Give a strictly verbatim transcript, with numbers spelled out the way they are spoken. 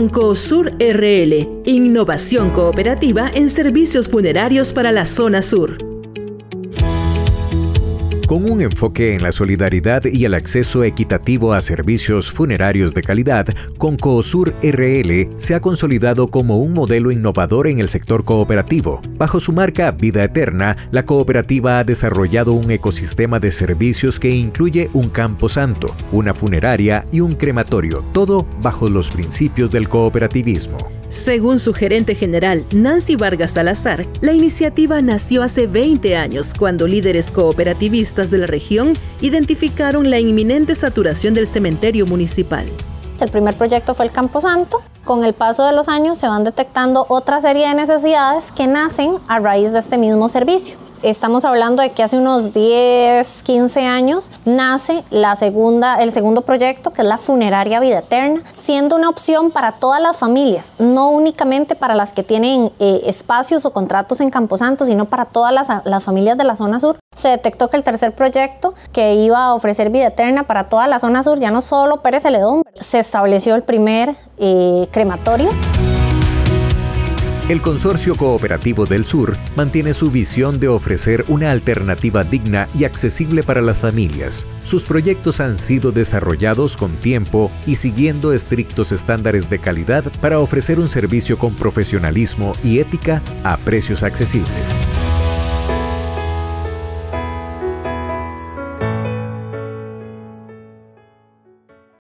con Coosur R L, innovación cooperativa en servicios funerarios para la zona sur. Con un enfoque en la solidaridad y el acceso equitativo a servicios funerarios de calidad, con Coosur R L se ha consolidado como un modelo innovador en el sector cooperativo. Bajo su marca Vida Eterna, la cooperativa ha desarrollado un ecosistema de servicios que incluye un camposanto, una funeraria y un crematorio, todo bajo los principios del cooperativismo. Según su gerente general, Nancy Vargas Salazar, la iniciativa nació hace veinte años, cuando líderes cooperativistas de la región identificaron la inminente saturación del cementerio municipal. El primer proyecto fue el Camposanto. Con el paso de los años se van detectando otra serie de necesidades que nacen a raíz de este mismo servicio. Estamos hablando de que hace unos diez, quince años nace la segunda, el segundo proyecto, que es la funeraria Vida Eterna, siendo una opción para todas las familias, no únicamente para las que tienen eh, espacios o contratos en Camposanto, sino para todas las, las familias de la zona sur. Se detectó que el tercer proyecto, que iba a ofrecer Vida Eterna para toda la zona sur, ya no solo Pérez Celedón, se estableció el primer eh, crematorio. El Consorcio Cooperativo del Sur mantiene su visión de ofrecer una alternativa digna y accesible para las familias. Sus proyectos han sido desarrollados con tiempo y siguiendo estrictos estándares de calidad para ofrecer un servicio con profesionalismo y ética a precios accesibles.